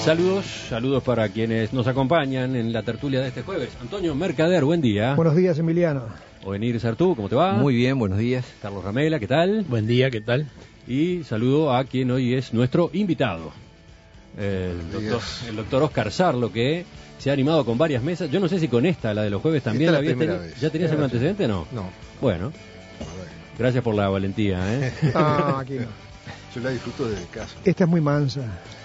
Saludos para quienes nos acompañan en la tertulia de este jueves. Antonio Mercader, buen día. Buenos días, Emiliano. Ovenir Sartú, ¿cómo te va? Muy bien, buenos días. Carlos Ramela, ¿qué tal? Buen día, ¿qué tal? Y saludo a quien hoy es nuestro invitado, el doctor Oscar Sarlo, que se ha animado con varias mesas. Yo no sé si con esta, la de los jueves, también la primera vez. ¿Ya tenías algún antecedente o no? No. Bueno, gracias por la valentía, ¿eh? Ah, aquí no. Yo la disfruto desde casa. Esta es muy mansa.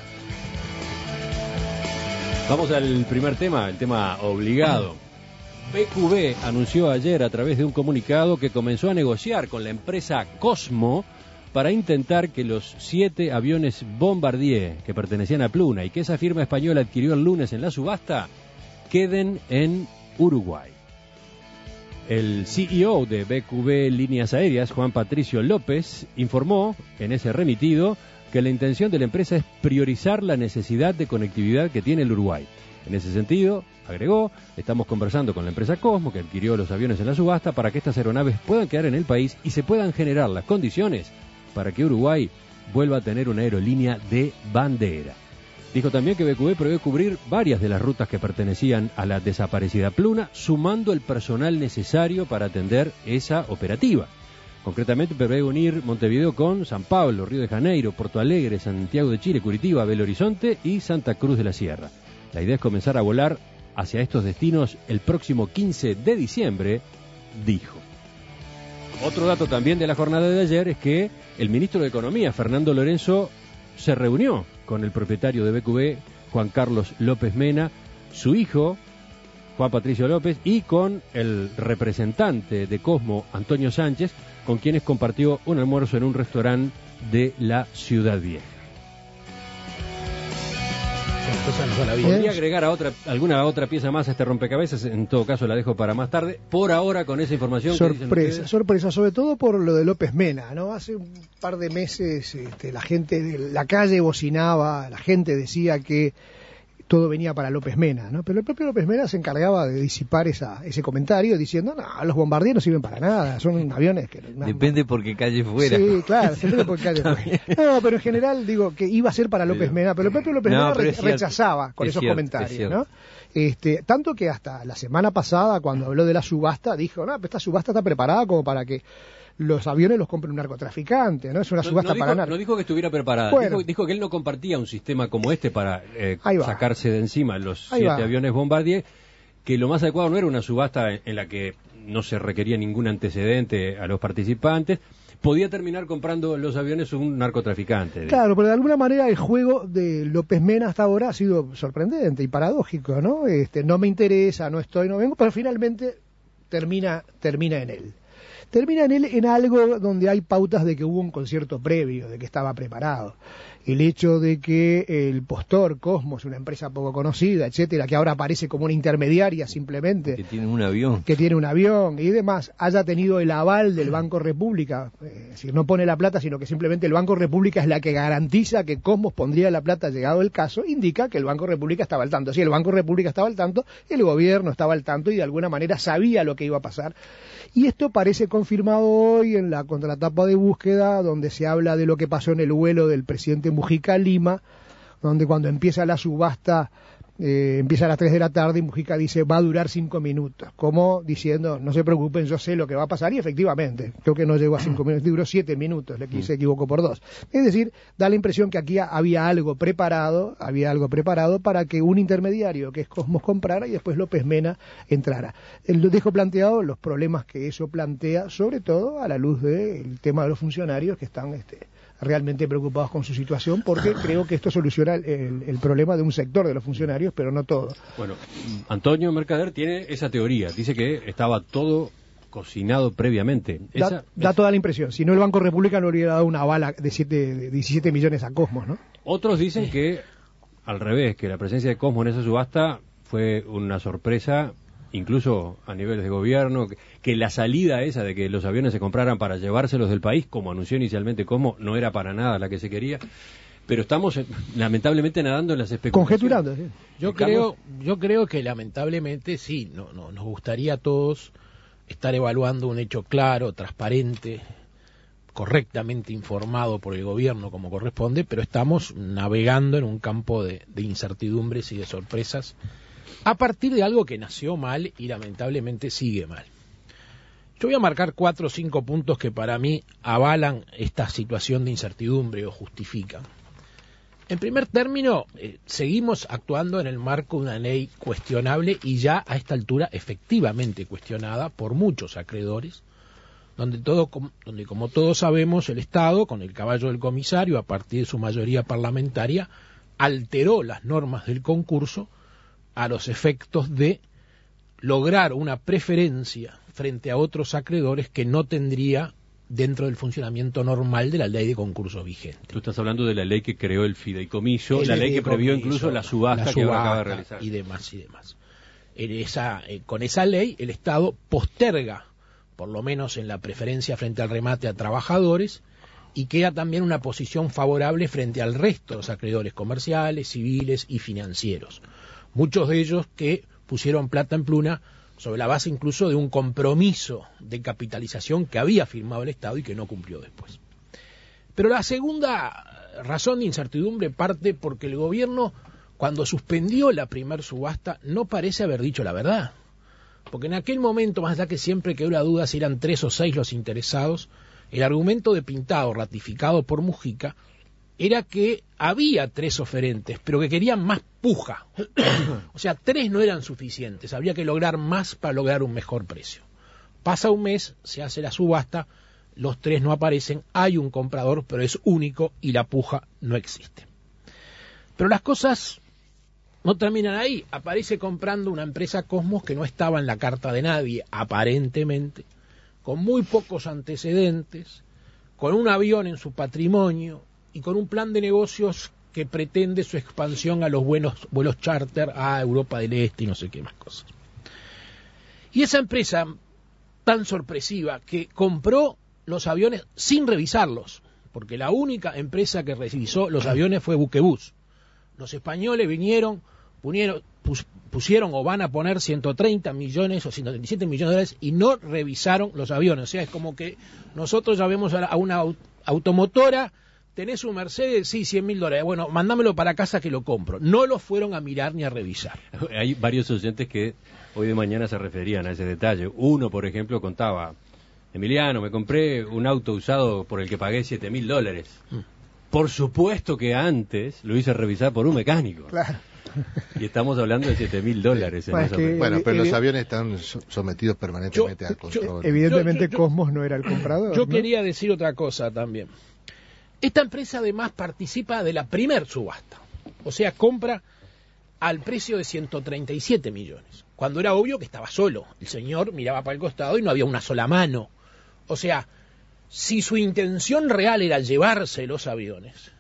Vamos al primer tema, el tema obligado. BQB anunció ayer a través de un comunicado que comenzó a negociar con la empresa Cosmo para intentar que los 7 aviones Bombardier que pertenecían a Pluna y que esa firma española adquirió el lunes en la subasta queden en Uruguay. El CEO de BQB Líneas Aéreas, Juan Patricio López, informó en ese remitido que la intención de la empresa es priorizar la necesidad de conectividad que tiene el Uruguay. En ese sentido, agregó, estamos conversando con la empresa Cosmo, que adquirió los aviones en la subasta, para que estas aeronaves puedan quedar en el país y se puedan generar las condiciones para que Uruguay vuelva a tener una aerolínea de bandera. Dijo también que BQB prevé cubrir varias de las rutas que pertenecían a la desaparecida Pluna, sumando el personal necesario para atender esa operativa. Concretamente prevé unir Montevideo con San Pablo, Río de Janeiro, Porto Alegre, Santiago de Chile, Curitiba, Belo Horizonte y Santa Cruz de la Sierra. La idea es comenzar a volar hacia estos destinos el próximo 15 de diciembre, dijo. Otro dato también de la jornada de ayer es que el ministro de Economía, Fernando Lorenzo, se reunió con el propietario de BQB, Juan Carlos López Mena, su hijo, Juan Patricio López, y con el representante de Cosmo, Antonio Sánchez, con quienes compartió un almuerzo en un restaurante de la Ciudad Vieja. Podría agregar alguna otra pieza más a este rompecabezas, en todo caso la dejo para más tarde. Por ahora, con esa información... Sorpresa, sobre todo por lo de López Mena, ¿no? Hace un par de meses la gente de la calle bocinaba, la gente decía que todo venía para López Mena, ¿no? Pero el propio López Mena se encargaba de disipar ese comentario diciendo, no, los Bombardier no sirven para nada, son aviones que... Depende por qué calle fuera. Sí, claro, depende por qué calle fuera. No, pero en general digo que iba a ser para López Mena, pero el propio López Mena rechazaba con esos comentarios, ¿no? Tanto que hasta la semana pasada, cuando habló de la subasta, dijo, no, pero esta subasta está preparada como para que los aviones los compre un narcotraficante, ¿no? Es una subasta para narcos. No dijo que estuviera preparada, bueno, dijo que él no compartía un sistema como este para sacarse de encima los 7 aviones Bombardier, que lo más adecuado no era una subasta en la que no se requería ningún antecedente a los participantes, podía terminar comprando los aviones un narcotraficante. Claro, pero de alguna manera el juego de López Mena hasta ahora ha sido sorprendente y paradójico, ¿no? No me interesa, no estoy, no vengo, pero finalmente termina en él. Termina en algo donde hay pautas de que hubo un concierto previo, de que estaba preparado. El hecho de que el postor Cosmos, una empresa poco conocida, etcétera, que ahora aparece como una intermediaria simplemente, que tiene un avión y demás, haya tenido el aval del Banco República, es decir, no pone la plata, sino que simplemente el Banco República es la que garantiza que Cosmos pondría la plata llegado el caso, indica que el Banco República estaba al tanto. Si el Banco República estaba al tanto, el gobierno estaba al tanto y de alguna manera sabía lo que iba a pasar. Y esto parece confirmado hoy en la contratapa de búsqueda, donde se habla de lo que pasó en el vuelo del presidente Mujica a Lima, donde cuando empieza la subasta, empieza a las 3 de la tarde y Mujica dice va a durar 5 minutos, como diciendo no se preocupen, yo sé lo que va a pasar, y efectivamente, creo que no llegó a 5 minutos, duró 7 minutos, se equivocó por 2. Es decir, da la impresión que aquí había algo preparado para que un intermediario, que es Cosmos, comprara y después López Mena entrara. Él dejo planteado los problemas que eso plantea, sobre todo a la luz del tema de los funcionarios que están realmente preocupados con su situación, porque creo que esto soluciona el problema de un sector de los funcionarios, pero no todo. Bueno, Antonio Mercader tiene esa teoría, dice que estaba todo cocinado previamente. Da toda la impresión, si no el Banco República no le hubiera dado una bala de 17 millones a Cosmos, ¿no? Otros dicen que, al revés, que la presencia de Cosmos en esa subasta fue una sorpresa, incluso a niveles de gobierno, que la salida esa de que los aviones se compraran para llevárselos del país, como anunció inicialmente Cosmo, no era para nada la que se quería, pero estamos lamentablemente nadando en las especulaciones. Conjeturando, sí. Yo creo que lamentablemente sí, nos gustaría a todos estar evaluando un hecho claro, transparente, correctamente informado por el gobierno como corresponde, pero estamos navegando en un campo de incertidumbres y de sorpresas a partir de algo que nació mal y lamentablemente sigue mal. Yo voy a marcar 4 o 5 puntos que para mí avalan esta situación de incertidumbre o justifican. En primer término, seguimos actuando en el marco de una ley cuestionable y ya a esta altura efectivamente cuestionada por muchos acreedores, donde como todos sabemos el Estado, con el caballo del comisario, a partir de su mayoría parlamentaria, alteró las normas del concurso a los efectos de lograr una preferencia frente a otros acreedores que no tendría dentro del funcionamiento normal de la ley de concurso vigente. Tú estás hablando de la ley que creó el fideicomiso, la ley que previó incluso la subasta que ahora acaba de realizar. Y demás. Con esa ley el Estado posterga, por lo menos en la preferencia frente al remate a trabajadores, y queda también una posición favorable frente al resto de los acreedores comerciales, civiles y financieros. Muchos de ellos que pusieron plata en pluna sobre la base incluso de un compromiso de capitalización que había firmado el Estado y que no cumplió después. Pero la segunda razón de incertidumbre parte porque el gobierno, cuando suspendió la primer subasta, no parece haber dicho la verdad. Porque en aquel momento, más allá que siempre quedó la duda si eran 3 o 6 los interesados, el argumento de Pintado, ratificado por Mujica, era que había 3 oferentes, pero que querían más puja. O sea, 3 no eran suficientes, habría que lograr más para lograr un mejor precio. Pasa un mes, se hace la subasta, los 3 no aparecen, hay un comprador, pero es único y la puja no existe. Pero las cosas no terminan ahí. Aparece comprando una empresa Cosmos que no estaba en la carta de nadie, aparentemente, con muy pocos antecedentes, con un avión en su patrimonio y con un plan de negocios que pretende su expansión a los buenos vuelos charter a Europa del Este y no sé qué más cosas. Y esa empresa tan sorpresiva que compró los aviones sin revisarlos, porque la única empresa que revisó los aviones fue Buquebus. Los españoles pusieron o van a poner 130 millones o 137 millones de dólares y no revisaron los aviones. O sea, es como que nosotros llamemos a una automotora, tenés un Mercedes, sí, $100.000. Bueno, mándamelo para casa que lo compro. No lo fueron a mirar ni a revisar. Hay varios oyentes que hoy de mañana se referían a ese detalle. Uno, por ejemplo, contaba: Emiliano, me compré un auto usado por el que pagué $7.000. Por supuesto que antes lo hice revisar por un mecánico. Claro. Y estamos hablando de $7.000. Bueno, pero los aviones están sometidos permanentemente al control. Evidentemente Cosmos no era el comprador. Yo quería decir otra cosa también. Esta empresa además participa de la primer subasta. O sea, compra al precio de 137 millones. Cuando era obvio que estaba solo. El señor miraba para el costado y no había una sola mano. O sea, si su intención real era llevarse los aviones,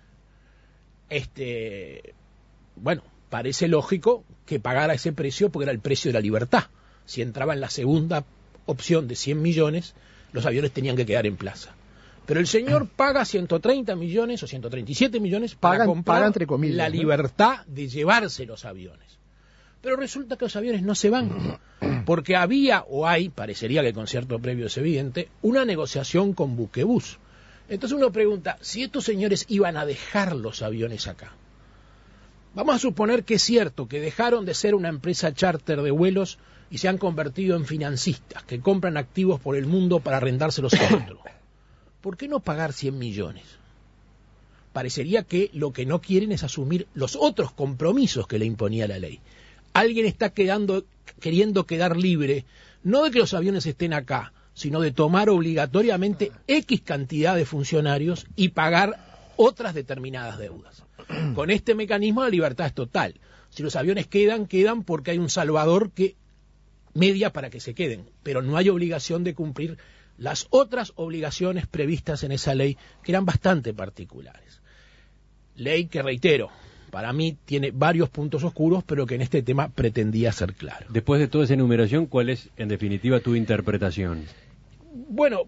bueno, parece lógico que pagara ese precio porque era el precio de la libertad. Si entraba en la segunda opción de 100 millones, los aviones tenían que quedar en plaza. Pero el señor paga 130 millones o 137 millones para comprar entre comillas, la libertad de llevarse los aviones. Pero resulta que los aviones no se van, porque había o hay, parecería que el concierto previo es evidente, una negociación con Buquebus. Entonces uno pregunta, si estos señores iban a dejar los aviones acá, vamos a suponer que es cierto que dejaron de ser una empresa charter de vuelos y se han convertido en financistas que compran activos por el mundo para arrendárselos a otros. ¿Por qué no pagar 100 millones? Parecería que lo que no quieren es asumir los otros compromisos que le imponía la ley. Alguien está queriendo quedar libre, no de que los aviones estén acá, sino de tomar obligatoriamente X cantidad de funcionarios y pagar otras determinadas deudas. Con este mecanismo la libertad es total. Si los aviones quedan porque hay un salvador que media para que se queden, pero no hay obligación de cumplir las otras obligaciones previstas en esa ley, que eran bastante particulares. Ley que, reitero, para mí tiene varios puntos oscuros, pero que en este tema pretendía ser claro. Después de toda esa enumeración, ¿cuál es, en definitiva, tu interpretación? Bueno,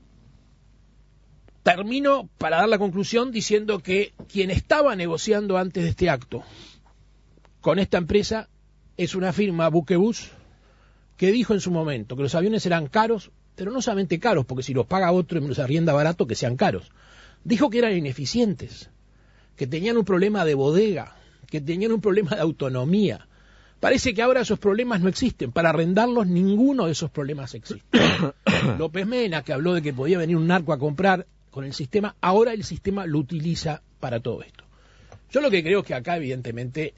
termino para dar la conclusión diciendo que quien estaba negociando antes de este acto con esta empresa es una firma Buquebus que dijo en su momento que los aviones eran caros pero no solamente caros, porque si los paga otro y me los arrienda barato, que sean caros. Dijo que eran ineficientes, que tenían un problema de bodega, que tenían un problema de autonomía. Parece que ahora esos problemas no existen. Para arrendarlos, ninguno de esos problemas existe. López Mena, que habló de que podía venir un narco a comprar con el sistema, ahora el sistema lo utiliza para todo esto. Yo lo que creo es que acá, evidentemente,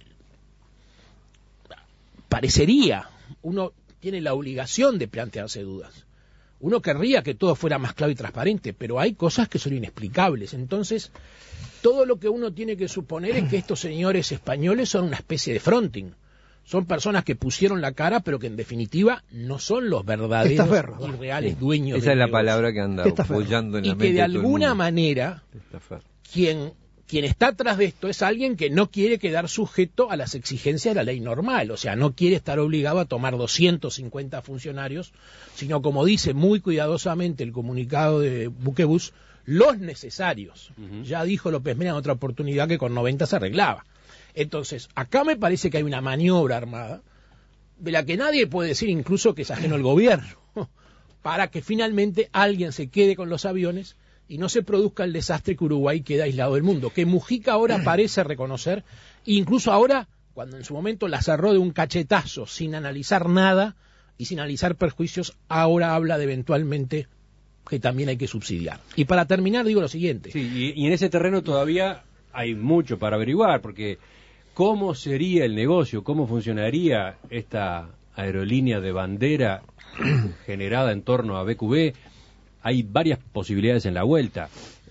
parecería, uno tiene la obligación de plantearse dudas. Uno querría que todo fuera más claro y transparente, pero hay cosas que son inexplicables. Entonces, todo lo que uno tiene que suponer es que estos señores españoles son una especie de fronting. Son personas que pusieron la cara, pero que en definitiva no son los verdaderos y reales dueños. Esa es la palabra que anda apoyando en la mente. Y que de alguna manera quien está atrás de esto es alguien que no quiere quedar sujeto a las exigencias de la ley normal, o sea, no quiere estar obligado a tomar 250 funcionarios, sino, como dice muy cuidadosamente el comunicado de Buquebus, los necesarios. Ya dijo López Mena en otra oportunidad que con 90 se arreglaba. Entonces, acá me parece que hay una maniobra armada, de la que nadie puede decir incluso que es ajeno al gobierno, para que finalmente alguien se quede con los aviones y no se produzca el desastre que Uruguay queda aislado del mundo, que Mujica ahora parece reconocer, e incluso ahora, cuando en su momento la cerró de un cachetazo, sin analizar nada y sin analizar perjuicios, ahora habla de eventualmente que también hay que subsidiar. Y para terminar digo lo siguiente. Sí, y en ese terreno todavía hay mucho para averiguar, porque ¿cómo sería el negocio? ¿Cómo funcionaría esta aerolínea de bandera generada en torno a BQB? Hay varias posibilidades en la vuelta.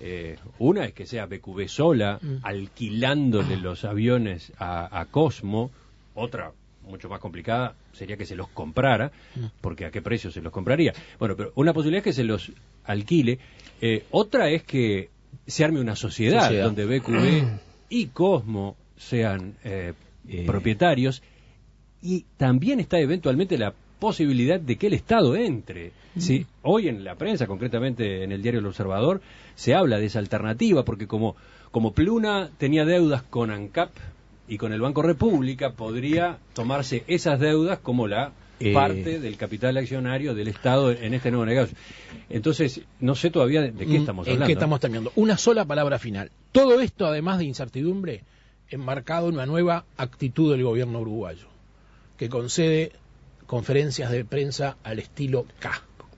Una es que sea BQB sola, alquilándole los aviones a Cosmo. Otra, mucho más complicada, sería que se los comprara, porque ¿a qué precio se los compraría? Bueno, pero una posibilidad es que se los alquile. Otra es que se arme una sociedad donde BQB y Cosmo sean propietarios, y también está eventualmente la posibilidad de que el Estado entre. Sí, hoy en la prensa, concretamente en el diario El Observador, se habla de esa alternativa, porque como Pluna tenía deudas con ANCAP y con el Banco República, podría tomarse esas deudas como la parte del capital accionario del Estado en este nuevo negocio. Entonces, no sé todavía de qué estamos hablando. ¿En qué estamos terminando? Una sola palabra final. Todo esto, además de incertidumbre, enmarcado en una nueva actitud del gobierno uruguayo, que concede conferencias de prensa al estilo K.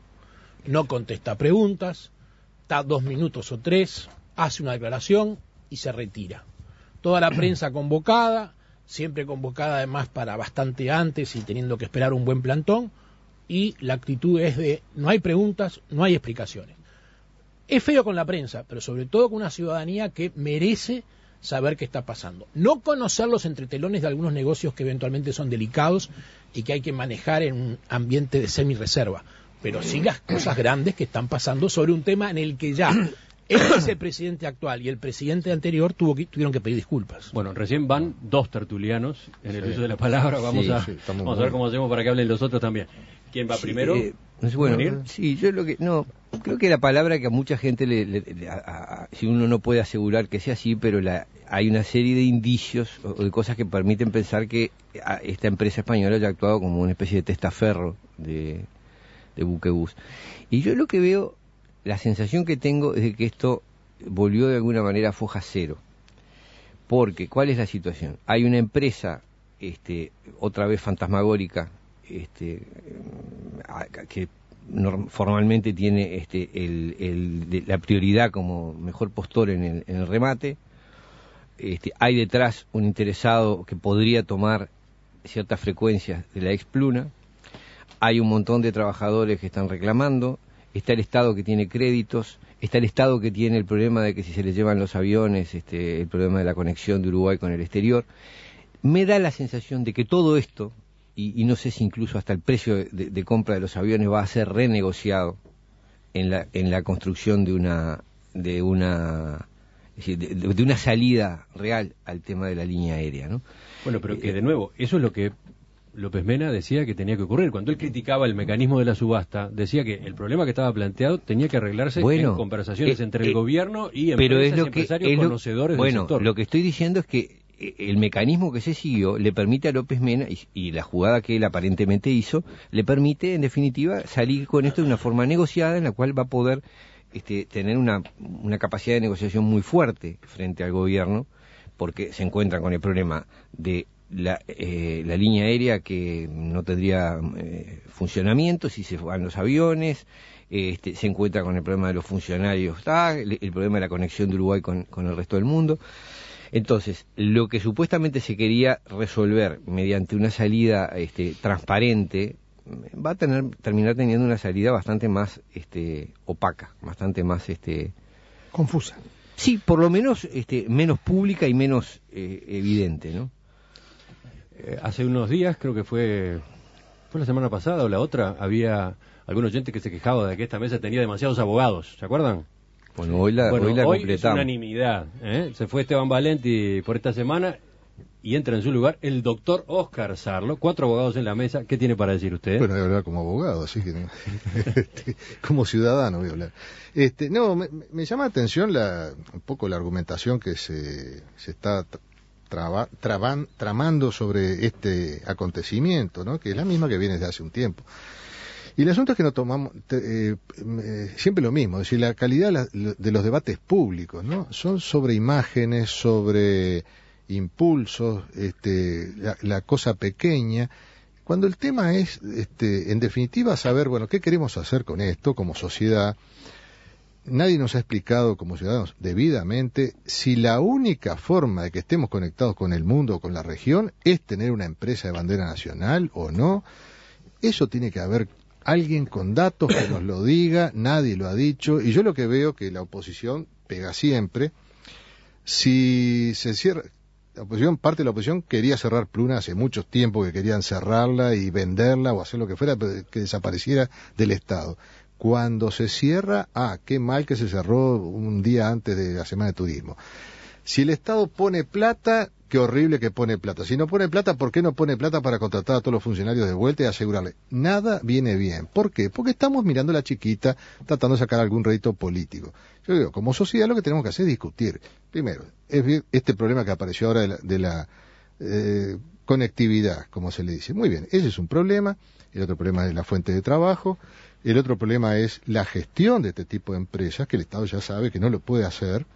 No contesta preguntas, está 2 minutos o 3, hace una declaración y se retira. Toda la prensa convocada, siempre convocada además para bastante antes y teniendo que esperar un buen plantón, y la actitud es de no hay preguntas, no hay explicaciones. Es feo con la prensa, pero sobre todo con una ciudadanía que merece saber qué está pasando. No conocer los entretelones de algunos negocios que eventualmente son delicados y que hay que manejar en un ambiente de semi-reserva, pero sí las cosas grandes que están pasando sobre un tema en el que ya el vicepresidente actual y el presidente anterior tuvieron que pedir disculpas. Bueno, recién van 2 tertulianos en el uso de la palabra. Vamos a ver cómo hacemos para que hablen los otros también. ¿Quién va primero? Bueno, sí, yo creo que la palabra que a mucha gente si uno no puede asegurar que sea así, pero hay una serie de indicios o de cosas que permiten pensar que esta empresa española haya actuado como una especie de testaferro de Buquebus. Y yo lo que veo, la sensación que tengo es de que esto volvió de alguna manera a foja cero. Porque, ¿cuál es la situación? Hay una empresa, otra vez fantasmagórica, que formalmente tiene la prioridad como mejor postor en el remate. Hay detrás un interesado que podría tomar ciertas frecuencias de la ex Pluna. Hay un montón de trabajadores que están reclamando. Está el Estado que tiene créditos. Está el Estado que tiene el problema de que si se le llevan los aviones, el problema de la conexión de Uruguay con el exterior. Me da la sensación de que todo esto, y no sé si incluso hasta el precio de compra de los aviones va a ser renegociado en la construcción de una salida real al tema de la línea aérea, ¿no? Bueno, pero que de nuevo, eso es lo que López Mena decía que tenía que ocurrir. Cuando él criticaba el mecanismo de la subasta, decía que el problema que estaba planteado tenía que arreglarse en conversaciones entre el gobierno y empresas y empresarios conocedores del sector. Lo que estoy diciendo es que el mecanismo que se siguió le permite a López Mena, y la jugada que él aparentemente hizo, le permite, en definitiva, salir con esto de una forma negociada en la cual va a poder tener una capacidad de negociación muy fuerte frente al gobierno, porque se encuentran con el problema de la línea aérea que no tendría funcionamiento si se van los aviones, se encuentra con el problema de los funcionarios, el problema de la conexión de Uruguay con el resto del mundo. Entonces, lo que supuestamente se quería resolver mediante una salida transparente, va a terminar teniendo una salida bastante más opaca, bastante más confusa. Sí, por lo menos menos pública y menos evidente, ¿no? Hace unos días, creo que fue la semana pasada o la otra, había algún oyente que se quejaba de que esta mesa tenía demasiados abogados, ¿se acuerdan? Bueno, hoy la hoy completamos. Es unanimidad, Se fue Esteban Valenti por esta semana y entra en su lugar el doctor Óscar Sarlo, 4 abogados en la mesa. ¿Qué tiene para decir usted? Bueno, voy a hablar como abogado, así que no. Como ciudadano voy a hablar. No, me llama la atención un poco la argumentación que se está tramando sobre este acontecimiento, ¿no? Que es la misma que viene desde hace un tiempo. Y el asunto es que no tomamos siempre lo mismo, es decir, la calidad de los debates públicos, ¿no? Son sobre imágenes, sobre impulsos, la cosa pequeña, cuando el tema es, en definitiva, saber, bueno, qué queremos hacer con esto como sociedad. Nadie nos ha explicado como ciudadanos debidamente si la única forma de que estemos conectados con el mundo o con la región es tener una empresa de bandera nacional o no. Eso tiene que haber alguien con datos que nos lo diga, nadie lo ha dicho, y yo lo que veo que la oposición pega siempre. Si se cierra, parte de la oposición quería cerrar Pluna hace mucho tiempo, que querían cerrarla y venderla o hacer lo que fuera, pero que desapareciera del Estado. Cuando se cierra, qué mal que se cerró un día antes de la Semana de Turismo. Si el Estado pone plata, qué horrible que pone plata. Si no pone plata, ¿por qué no pone plata para contratar a todos los funcionarios de vuelta y asegurarle? Nada viene bien. ¿Por qué? Porque estamos mirando la chiquita, tratando de sacar algún rédito político. Yo digo, como sociedad lo que tenemos que hacer es discutir. Primero, este problema que apareció ahora de la conectividad, como se le dice. Muy bien, ese es un problema. El otro problema es la fuente de trabajo. El otro problema es la gestión de este tipo de empresas, que el Estado ya sabe que no lo puede hacer.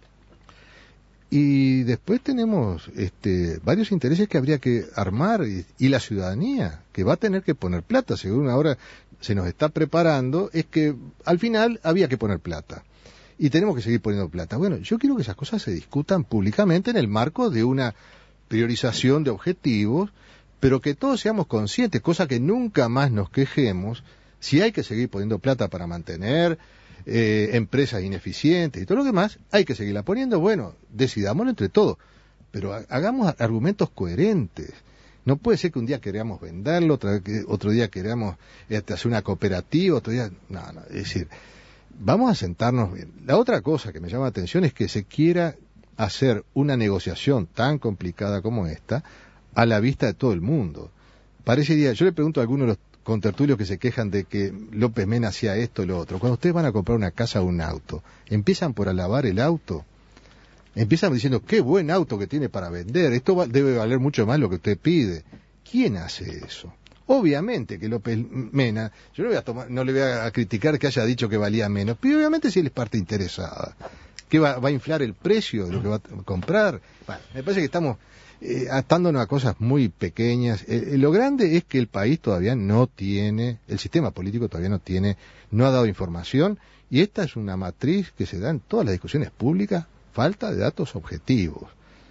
Y después tenemos varios intereses que habría que armar y la ciudadanía, que va a tener que poner plata, según ahora se nos está preparando, es que al final había que poner plata. Y tenemos que seguir poniendo plata. Bueno, yo quiero que esas cosas se discutan públicamente en el marco de una priorización de objetivos, pero que todos seamos conscientes, cosa que nunca más nos quejemos, si hay que seguir poniendo plata para mantener empresas ineficientes y todo lo demás, hay que seguirla poniendo. Bueno, decidámoslo entre todos, pero hagamos argumentos coherentes. No puede ser que un día queramos venderlo, otro día queramos hacer una cooperativa, otro día... No, es decir, vamos a sentarnos bien. La otra cosa que me llama la atención es que se quiera hacer una negociación tan complicada como esta a la vista de todo el mundo. Parecería, yo le pregunto a algunos de los contertulios que se quejan de que López Mena hacía esto o lo otro. Cuando ustedes van a comprar una casa o un auto, empiezan por alabar el auto, empiezan diciendo qué buen auto que tiene para vender, esto debe valer mucho más lo que usted pide. ¿Quién hace eso? Obviamente que López Mena, yo no le voy a criticar que haya dicho que valía menos, pero obviamente si él es parte interesada, que va a inflar el precio de lo que va a comprar. Bueno, me parece que estamos atándonos a cosas muy pequeñas. Lo grande es que el país todavía no tiene, el sistema político todavía no ha dado información, y esta es una matriz que se da en todas las discusiones públicas, falta de datos objetivos,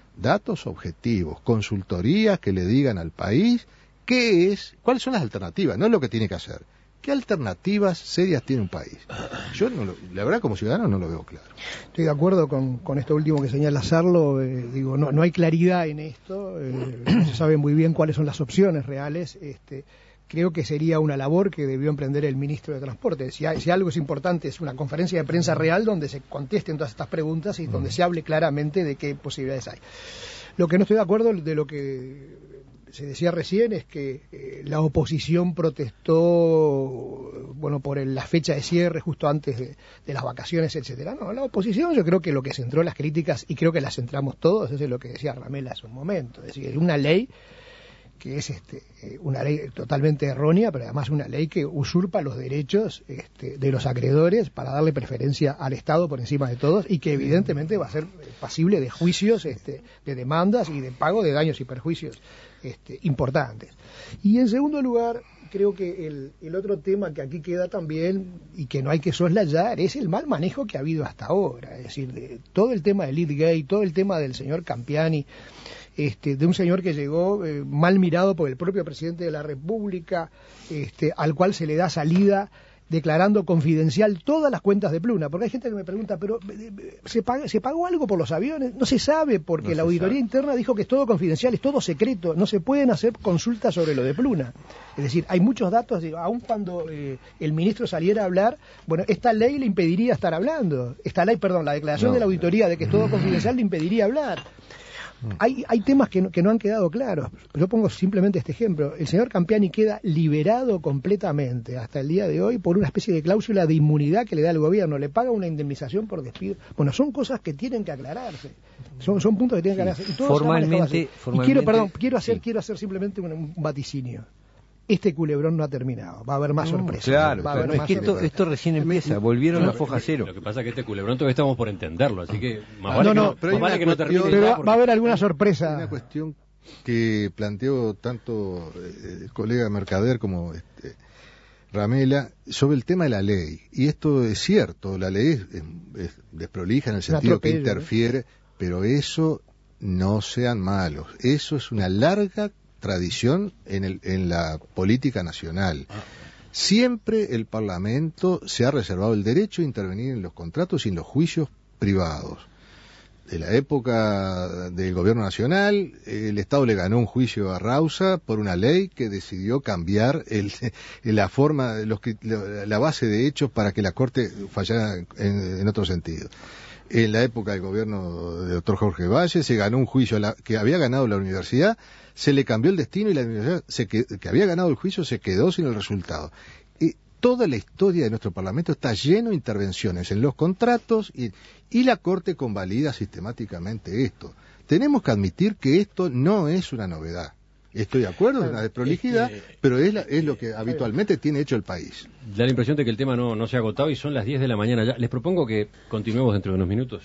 consultorías que le digan al país cuáles son las alternativas, no es lo que tiene que hacer. ¿Qué alternativas serias tiene un país? Yo, la verdad, como ciudadano no lo veo claro. Estoy de acuerdo con esto último que señala Sarlo. No hay claridad en esto. No se sabe muy bien cuáles son las opciones reales. Creo que sería una labor que debió emprender el ministro de Transporte. Si algo es importante, es una conferencia de prensa real donde se contesten todas estas preguntas y donde se hable claramente de qué posibilidades hay. Lo que no estoy de acuerdo de lo que se decía recién es que la oposición protestó, bueno, por la fecha de cierre justo antes de las vacaciones, etcétera. No, la oposición, yo creo que lo que centró las críticas, y creo que las centramos todos, es lo que decía Ramela hace un momento, es decir, una ley que es una ley totalmente errónea, pero además una ley que usurpa los derechos de los acreedores para darle preferencia al Estado por encima de todos, y que evidentemente va a ser pasible de juicios, de demandas y de pago de daños y perjuicios importantes. Y en segundo lugar, creo que el otro tema que aquí queda también y que no hay que soslayar es el mal manejo que ha habido hasta ahora, es decir, de todo el tema del Leadgate, todo el tema del señor Campiani, de un señor que llegó mal mirado por el propio presidente de la República, al cual se le da salida declarando confidencial todas las cuentas de Pluna, porque hay gente que me pregunta, pero ¿se pagó algo por los aviones? No se sabe, porque no la auditoría interna dijo que es todo confidencial, es todo secreto, no se pueden hacer consultas sobre lo de Pluna. Es decir, hay muchos datos, aun cuando el ministro saliera a hablar, bueno, esta ley le impediría estar hablando, la declaración de la auditoría de que es todo confidencial le impediría hablar. Hay temas que no han quedado claros. Yo pongo simplemente este ejemplo. El señor Campiani queda liberado completamente hasta el día de hoy por una especie de cláusula de inmunidad que le da el gobierno. Le paga una indemnización por despido. Bueno, son cosas que tienen que aclararse. Son puntos que tienen que aclararse. Y todo formalmente, quiero hacer simplemente un vaticinio. Este culebrón no ha terminado, va a haber más sorpresas. Claro, es que esto recién empieza, volvieron la foja cero. Lo que pasa es que este culebrón todavía estamos por entenderlo, así que más vale que no termine. Pero va a haber alguna sorpresa. Una cuestión que planteó tanto el colega Mercader como Ramela sobre el tema de la ley. Y esto es cierto, la ley es desprolija en el sentido que interfiere, pero eso no sean malos. Eso es una larga tradición en la política nacional. Siempre el Parlamento se ha reservado el derecho a intervenir en los contratos y en los juicios privados. De la época del gobierno nacional, el Estado le ganó un juicio a Rausa por una ley que decidió cambiar la forma, la base de hechos para que la Corte fallara en otro sentido. En la época del gobierno del doctor Jorge Valle se ganó un juicio que había ganado la universidad, se le cambió el destino y la universidad que había ganado el juicio se quedó sin el resultado. Toda la historia de nuestro Parlamento está lleno de intervenciones en los contratos y la Corte convalida sistemáticamente esto. Tenemos que admitir que esto no es una novedad. Estoy de acuerdo, es una desprolijidad, pero es lo que habitualmente tiene hecho el país. Da la impresión de que el tema no se ha agotado y son las 10 de la mañana ya. Les propongo que continuemos dentro de unos minutos.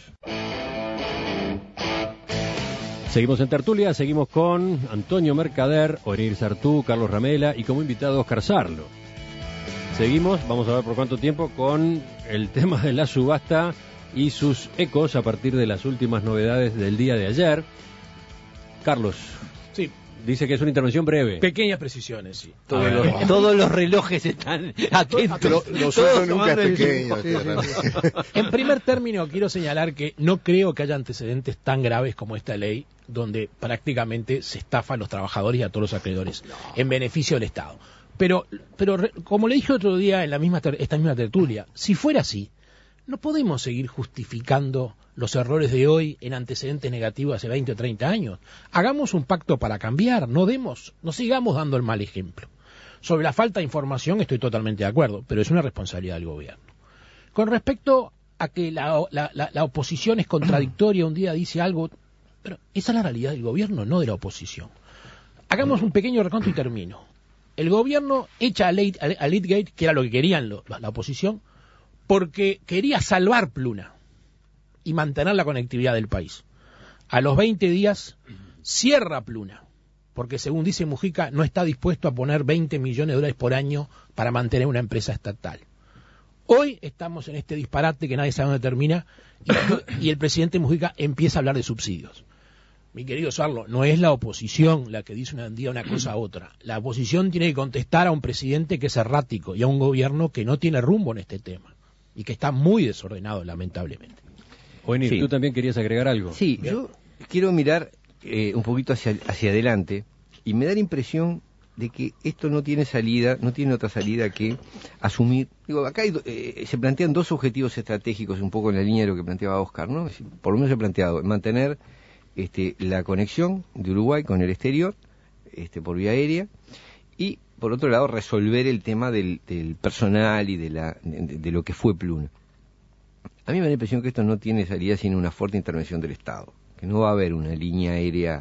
Seguimos en tertulia, seguimos con Antonio Mercader, Orenir Sartú, Carlos Ramela y como invitado Oscar Sarlo. Seguimos, vamos a ver por cuánto tiempo, con el tema de la subasta y sus ecos a partir de las últimas novedades del día de ayer. Carlos. Sí. Dice que es una intervención breve. Pequeñas precisiones, sí. Todos los relojes están atentos. Los suyos nunca es pequeño. En primer término, quiero señalar que no creo que haya antecedentes tan graves como esta ley, donde prácticamente se estafa a los trabajadores y a todos los acreedores en beneficio del Estado. Pero como le dije otro día en esta misma tertulia, si fuera así, no podemos seguir justificando los errores de hoy en antecedentes negativos hace 20 o 30 años. Hagamos un pacto para cambiar, no sigamos dando el mal ejemplo. Sobre la falta de información estoy totalmente de acuerdo, pero es una responsabilidad del gobierno. Con respecto a que la oposición es contradictoria, un día dice algo, pero esa es la realidad del gobierno, no de la oposición. Hagamos un pequeño reconto y termino. El gobierno echa a Leadgate, que era lo que querían la oposición, porque quería salvar Pluna y mantener la conectividad del país. A los 20 días cierra Pluna, porque según dice Mujica no está dispuesto a poner 20 millones de dólares por año para mantener una empresa estatal. Hoy estamos en este disparate que nadie sabe dónde termina y el presidente Mujica empieza a hablar de subsidios. Mi querido Sarlo, no es la oposición la que dice un día una cosa a otra. La oposición tiene que contestar a un presidente que es errático y a un gobierno que no tiene rumbo en este tema y que está muy desordenado, lamentablemente. Oenir, sí. ¿Tú también querías agregar algo? Sí, yo quiero mirar un poquito hacia adelante y me da la impresión de que esto no tiene otra salida que asumir. Digo, acá se plantean dos objetivos estratégicos, un poco en la línea de lo que planteaba Oscar, ¿no? Por lo menos se ha planteado mantener la conexión de Uruguay con el exterior, por vía aérea, y por otro lado resolver el tema del personal y de lo que fue Pluna. A mí me da la impresión que esto no tiene salida sin una fuerte intervención del Estado, que no va a haber una línea aérea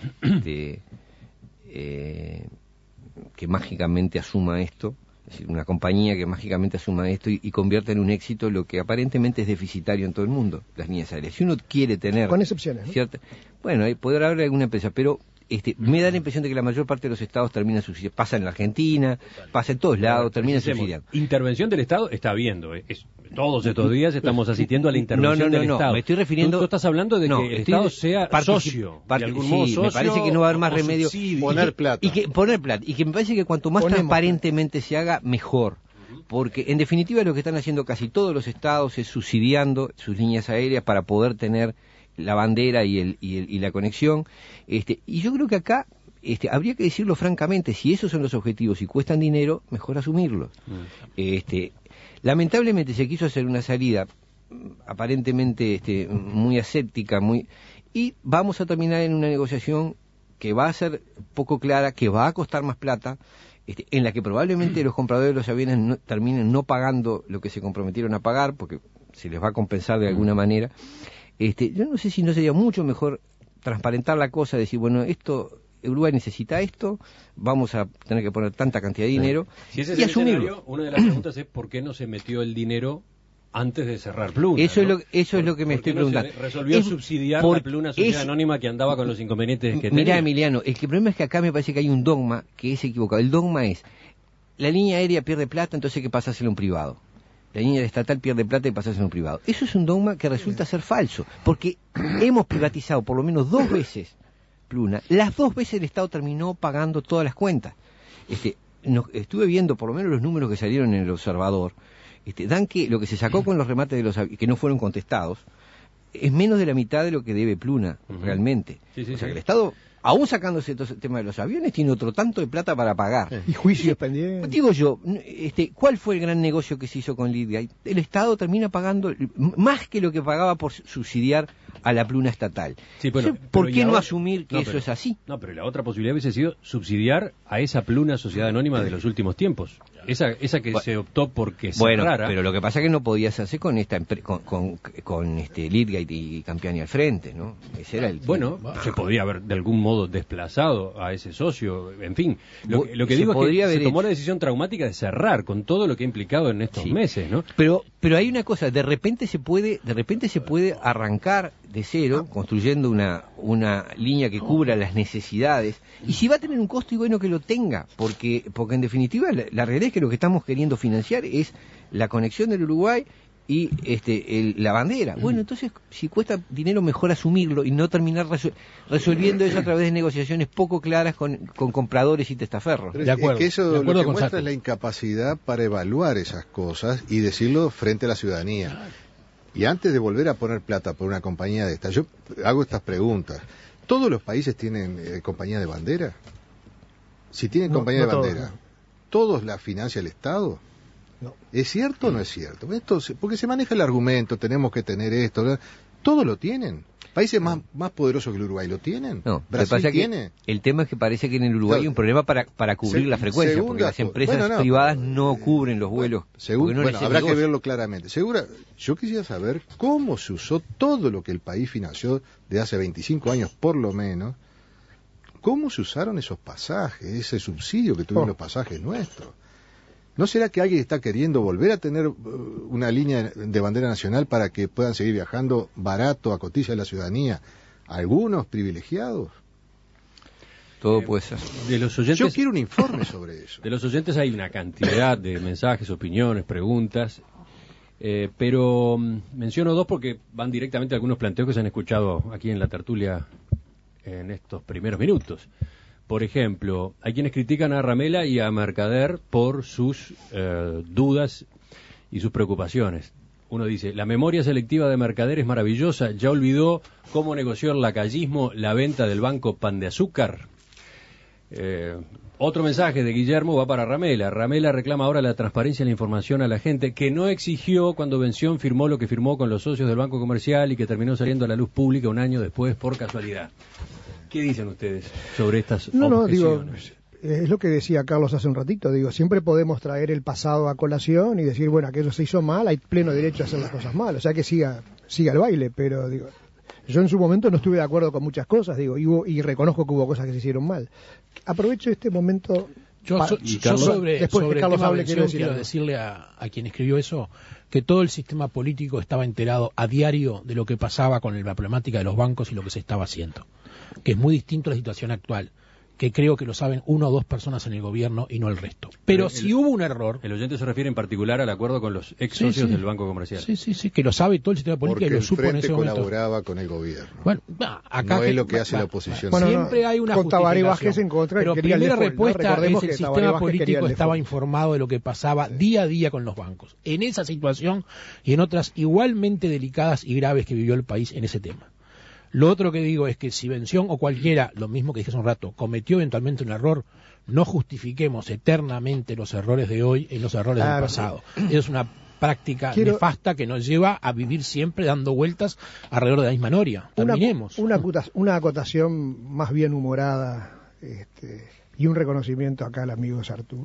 que mágicamente asuma esto, es decir, una compañía que mágicamente asuma esto y convierta en un éxito lo que aparentemente es deficitario en todo el mundo, las líneas aéreas. Si uno quiere tener... Con excepciones, ¿no? Bueno, podrá haber alguna empresa, pero me da la impresión de que la mayor parte de los estados terminan subsidiando. Pasa en la Argentina, pasa en todos lados, termina subsidiando. Intervención del Estado está habiendo. Todos estos días estamos asistiendo a la intervención del Estado. Me estoy refiriendo... Tú estás hablando de que el Estado sea socio. De algún modo socio, me parece que no va a haber más remedio. Poner plata. Poner plata. Y que me parece que cuanto más transparentemente se haga, mejor. Porque en definitiva lo que están haciendo casi todos los estados es subsidiando sus líneas aéreas para poder tener la bandera y la conexión, y yo creo que acá habría que decirlo francamente, si esos son los objetivos y cuestan dinero, mejor asumirlos. Lamentablemente se quiso hacer una salida aparentemente muy aséptica, y vamos a terminar en una negociación que va a ser poco clara, que va a costar más plata, en la que probablemente los compradores de los aviones terminen no pagando lo que se comprometieron a pagar, porque se les va a compensar de alguna manera. Yo no sé si no sería mucho mejor transparentar la cosa, decir, bueno, Uruguay necesita esto, vamos a tener que poner tanta cantidad de dinero, si ese es el escenario, una de las preguntas es ¿por qué no se metió el dinero antes de cerrar Pluna? Eso es lo que me estoy preguntando. Resolvió subsidiar la Pluna Sociedad Anónima que andaba con los inconvenientes que tenía. Mirá, Emiliano, el problema es que acá me parece que hay un dogma que es equivocado. El dogma es, la línea aérea pierde plata, entonces hay que pasársela a un privado. La línea estatal pierde plata y pasársela a un privado. Eso es un dogma que resulta ser falso, porque hemos privatizado por lo menos 2 veces Pluna. Las 2 veces el Estado terminó pagando todas las cuentas. Estuve viendo por lo menos los números que salieron en el Observador. Dan que lo que se sacó con los remates de los aviones, que no fueron contestados, es menos de la mitad de lo que debe Pluna, realmente. Sí, que el Estado, aún sacándose todo el tema de los aviones, tiene otro tanto de plata para pagar. Y juicios pendientes. Digo yo, ¿cuál fue el gran negocio que se hizo con Lidia? El Estado termina pagando más que lo que pagaba por subsidiar a la Pluna estatal. Sí, bueno, ¿por qué no asumir que eso es así? No, pero la otra posibilidad hubiese sido subsidiar a esa Pluna Sociedad Anónima de los últimos tiempos. Esa que se optó porque cerrara. Bueno, pero lo que pasa es que no podía hacerse con Lidgate y Campiani al frente, ¿no? Ese era Bueno, se podría haber de algún modo desplazado a ese socio, en fin. Lo que digo es que se tomó la decisión traumática de cerrar con todo lo que ha implicado en estos meses, ¿no? Pero hay una cosa, de repente se puede arrancar de cero, construyendo una línea que cubra las necesidades, y si va a tener un costo, y bueno que lo tenga, porque en definitiva la realidad es que lo que estamos queriendo financiar es la conexión del Uruguay y la bandera. Bueno, entonces si cuesta dinero, mejor asumirlo y no terminar resolviendo eso a través de negociaciones poco claras con compradores y testaferros. De acuerdo, es que eso lo que muestra es la incapacidad para evaluar esas cosas y decirlo frente a la ciudadanía. Y antes de volver a poner plata por una compañía de esta, yo hago estas preguntas. ¿Todos los países tienen compañía de bandera? Si tienen compañía de bandera, ¿todos la financia el Estado? No. ¿Es cierto o no es cierto? Porque se maneja el argumento, tenemos que tener esto, ¿verdad? Todos lo tienen. ¿Países más poderosos que el Uruguay lo tienen? No, ¿Brasil tiene? El tema es que parece que en el Uruguay hay un problema para cubrir la frecuencia, porque las empresas privadas no cubren los vuelos. Habrá que verlo claramente. Yo quisiera saber cómo se usó todo lo que el país financió de hace 25 años por lo menos. ¿Cómo se usaron esos pasajes, ese subsidio que tuvieron los pasajes nuestros? ¿No será que alguien está queriendo volver a tener una línea de bandera nacional para que puedan seguir viajando barato a cotilla de la ciudadanía? ¿Algunos privilegiados? Todo puede ser. De los oyentes, yo quiero un informe sobre eso. De los oyentes hay una cantidad de mensajes, opiniones, preguntas, pero menciono 2 porque van directamente a algunos planteos que se han escuchado aquí en la tertulia en estos primeros minutos. Por ejemplo, hay quienes critican a Ramela y a Mercader por sus dudas y sus preocupaciones. Uno dice, la memoria selectiva de Mercader es maravillosa, ya olvidó cómo negoció el lacayismo la venta del banco Pan de Azúcar. Otro mensaje de Guillermo va para Ramela. Ramela reclama ahora la transparencia y la información a la gente, que no exigió cuando Bención firmó lo que firmó con los socios del Banco Comercial y que terminó saliendo a la luz pública un año después por casualidad. ¿Qué dicen ustedes sobre estas No, digo, objeciones? es lo que decía Carlos hace un ratito, digo, siempre podemos traer el pasado a colación y decir, bueno, aquello se hizo mal, hay pleno derecho a hacer las cosas mal, o sea que siga el baile, pero digo, yo en su momento no estuve de acuerdo con muchas cosas, digo, y reconozco que hubo cosas que se hicieron mal. Aprovecho este momento. Yo sobre después que el Carlos tema hable, quiero quiero decirle a quien escribió eso que todo el sistema político estaba enterado a diario de lo que pasaba con la problemática de los bancos y lo que se estaba haciendo, que es muy distinto a la situación actual, que creo que lo saben 1 o 2 personas en el gobierno y no el resto. Pero si hubo un error... El oyente se refiere en particular al acuerdo con los ex socios del Banco Comercial. Sí, que lo sabe todo el sistema político y lo supo en ese momento. Porque el Frente colaboraba con el gobierno. Bueno, acá no es lo que hace la oposición. Bueno, siempre hay una justificación. En contra, pero primera respuesta es el sistema político estaba default. informado de lo que pasaba día a día con los bancos. En esa situación y en otras igualmente delicadas y graves que vivió el país en ese tema. Lo otro que digo es que si Bención o cualquiera, lo mismo que dije hace un rato, cometió eventualmente un error, no justifiquemos eternamente los errores de hoy en los errores del pasado. Es una práctica nefasta que nos lleva a vivir siempre dando vueltas alrededor de la misma noria. Terminemos. Una acotación más bien humorada y un reconocimiento acá al amigo Sartú,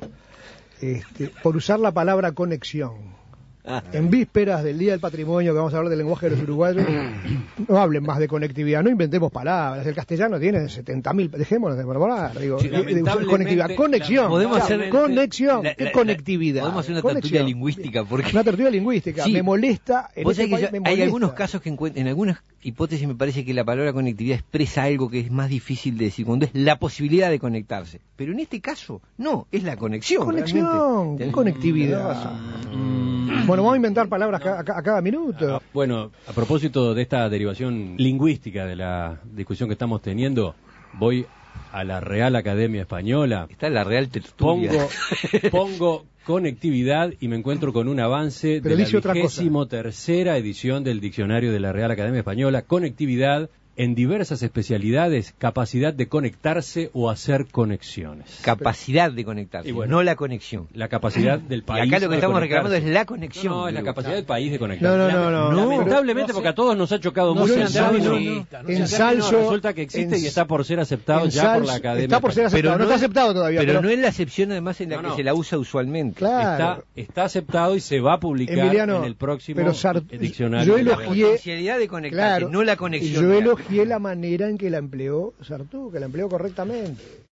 por usar la palabra conexión. En vísperas del Día del Patrimonio, que vamos a hablar del lenguaje de los uruguayos, no hablen más de conectividad, no inventemos palabras. El castellano tiene 70.000, dejémonos de murmurar. Digo, conectividad, conexión. Podemos hacer conexión, ¿qué conectividad? Podemos hacer una tertulia lingüística. Porque... Una tertulia lingüística, me molesta. Hay algunos casos que en algunas hipótesis me parece que la palabra conectividad expresa algo que es más difícil de decir, cuando es la posibilidad de conectarse. Pero en este caso, no, es la conexión. Conectividad. Bueno, vamos a inventar palabras a cada minuto. Bueno, a propósito de esta derivación lingüística de la discusión que estamos teniendo, voy a la Real Academia Española. Está la Real Tertulia. Pongo conectividad y me encuentro con un avance de la 23ª edición del diccionario de la Real Academia Española. Conectividad en diversas especialidades, capacidad de conectarse o hacer conexiones. Capacidad de conectarse, no la conexión. La capacidad del país. Y acá lo que estamos reclamando es la conexión. No, es la capacidad del país de conectarse. No. Lamentablemente, porque a todos nos ha chocado mucho. Resulta que existe y está por ser aceptado ya por la Academia. Está por ser aceptado, no está aceptado todavía. Pero no es la acepción además en la que se la usa usualmente. Claro. Está aceptado y se va a publicar en el próximo diccionario. Yo elogié la posibilidad de conectarse, no la conexión. Yo elogié la manera en que la empleó Sartú, que la empleó correctamente.